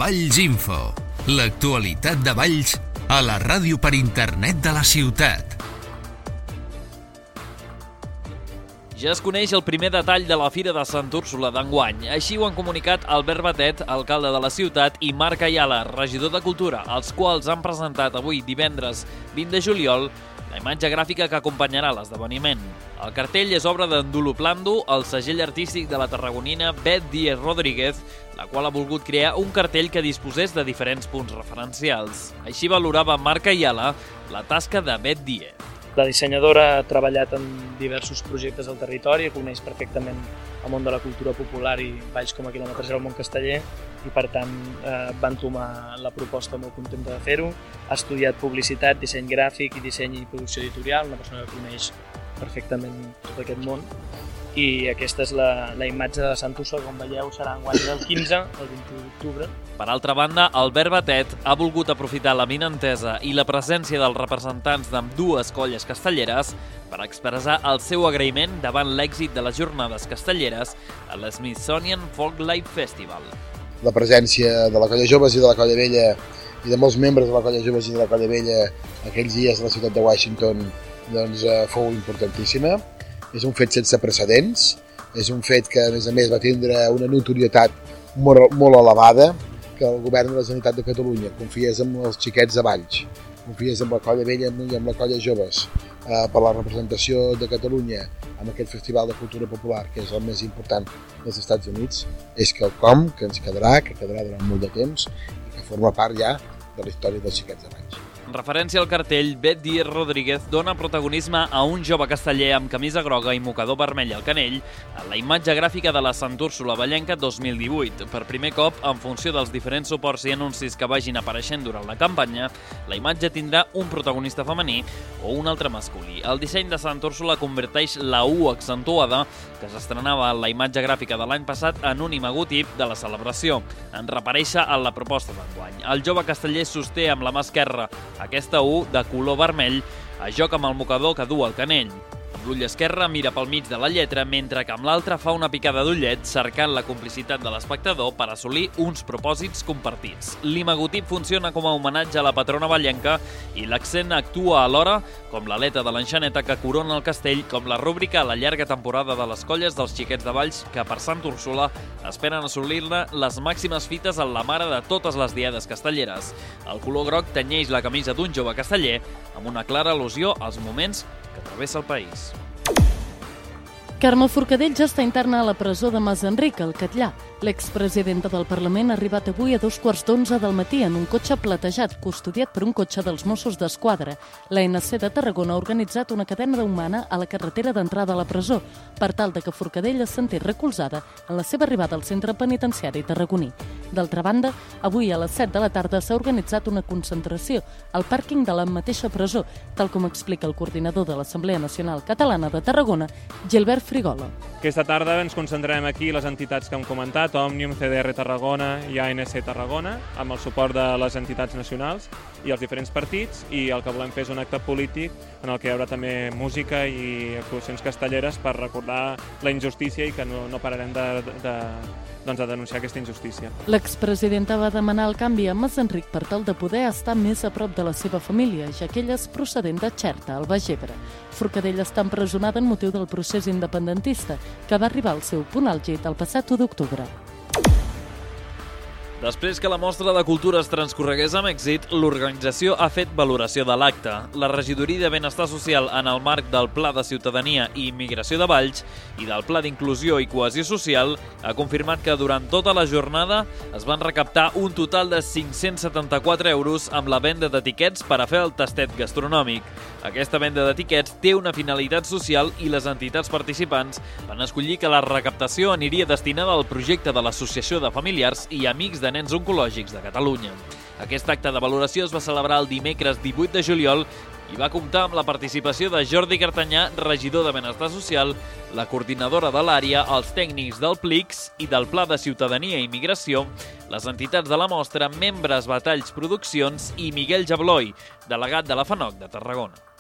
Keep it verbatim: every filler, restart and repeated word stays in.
Valls Info, l'actualitat de Valls a la ràdio per internet de la ciutat. Ja es coneix el primer detall de la Fira de Sant Úrsula d'enguany. Així ho han comunicat Albert Batet, alcalde de la ciutat, i Marc Ayala, regidor de Cultura, els quals han presentat avui, divendres vint de juliol, la imatge gràfica que acompanyarà l'esdeveniment. El cartell és obra d'en Dulu Plando, el segell artístic de la tarragonina Bet Díez Rodríguez, la qual ha volgut crear un cartell que disposés de diferents punts referencials. Així valorava Marc Ayala la tasca de Bet Díez. La dissenyadora ha treballat en diversos projectes al territori, coneix perfectament el món de la cultura popular i Valls com a quilòmetre zero al món casteller i per tant eh, van tomar la proposta molt contenta de fer-ho. Ha estudiat publicitat, disseny gràfic i disseny i producció editorial, una persona que coneix perfectament tot aquest món. I aquesta és la, la imatge de Sant Úrsula, com veieu, serà enguany del quinze al vint-i-u d'octubre. Per altra banda, Albert Batet ha volgut aprofitar la vinentesa i la presència dels representants d'ambdues colles castelleres per expressar el seu agraïment davant l'èxit de les jornades castelleres a l'Smithsonian Folk Life Festival. La presència de la Colla Joves i de la Colla Vella i de molts membres de la Colla Joves i de la Colla Vella aquells dies a la ciutat de Washington doncs, fou importantíssima. És un fet sense precedents, és un fet que a més a més va tindre una notorietat molt, molt elevada, que el govern de la Generalitat de Catalunya confiés en els xiquets de Valls, confiés en la Colla Vella i en la Colla Joves eh, per la representació de Catalunya en aquest Festival de Cultura Popular, que és el més important dels Estats Units, és quelcom que ens quedarà, que quedarà durant molt de temps i que forma part ja de la història dels xiquets de Valls. En referència al cartell, Bet Díez Rodríguez dona protagonisme a un jove casteller amb camisa groga i mocador vermell al canell en la imatge gràfica de la Sant Úrsula Vallenca dos mil divuit. Per primer cop, en funció dels diferents suports i anuncis que vagin apareixent durant la campanya, la imatge tindrà un protagonista femení o un altre masculí. El disseny de Sant Úrsula converteix la U accentuada, que s'estrenava en la imatge gràfica de l'any passat, en un imagotip de la celebració, en reparèixer en la proposta d'enguany. El jove casteller sosté amb la mà esquerra aquesta U de color vermell a joc amb el mocador que du al canell. Amb l'ull esquerre mira pel mig de la lletra, mentre que amb l'altre fa una picada d'ullet cercant la complicitat de l'espectador per assolir uns propòsits compartits. L'imagotip funciona com a homenatge a la patrona vallenca i l'accent actua alhora com l'aleta de l'enxaneta que corona el castell, com la rúbrica a la llarga temporada de les colles dels xiquets de Valls que per Sant Úrsula esperen assolir-ne les màximes fites en la mare de totes les diades castelleres. El color groc tenyeix la camisa d'un jove casteller amb una clara al·lusió als moments que travessa el país. Carme Forcadell ja està interna a la presó de Masenric, al Catllà. L'expresidenta del Parlament ha arribat avui a dos quarts d'onze del matí en un cotxe platejat, custodiat per un cotxe dels Mossos d'Esquadra. La N C de Tarragona ha organitzat una cadena humana a la carretera d'entrada a la presó, per tal de que Forcadell es sentés recolzada en la seva arribada al centre penitenciari tarragoní. D'altra banda, avui a les set de la tarda s'ha organitzat una concentració al pàrquing de la mateixa presó, tal com explica el coordinador de l'Assemblea Nacional Catalana de Tarragona, Gilbert Frigola. Aquesta tarda ens concentrarem aquí les entitats que hem comentat, Òmnium, C D R Tarragona i A N C Tarragona, amb el suport de les entitats nacionals i els diferents partits, i el que volem fer és un acte polític en el que hi haurà també música i actuacions castelleres per recordar la injustícia i que no, no pararem de, de, doncs, de denunciar aquesta injustícia. L'expresidenta va demanar el canvi a Masenric per tal de poder estar més a prop de la seva família, ja que ella és procedent de Xerta, al Baix Ebre. Forcadell està empresonada en motiu del procés independentista, que va arribar al seu punt àlgid el passat u d'octubre. Després que la mostra de cultura es transcorregués amb èxit, l'organització ha fet valoració de l'acte. La regidoria de Benestar Social, en el marc del Pla de Ciutadania i Immigració de Valls i del Pla d'Inclusió i Cohesió Social, ha confirmat que durant tota la jornada es van recaptar un total de cinc-cents setanta-quatre euros amb la venda d'etiquets per a fer el tastet gastronòmic. Aquesta venda d'etiquets té una finalitat social i les entitats participants van escollir que la recaptació aniria destinada al projecte de l'Associació de Familiars i Amics de Nens Oncològics de Catalunya. Aquest acte de valoració es va celebrar el dimecres divuit de juliol i va comptar amb la participació de Jordi Cartanyà, regidor de Benestar Social, la coordinadora de l'àrea, els tècnics del P L I C S i del Pla de Ciutadania i Immigració, les entitats de la mostra, membres Batalls Produccions i Miguel Jabloi, delegat de la FANOC de Tarragona.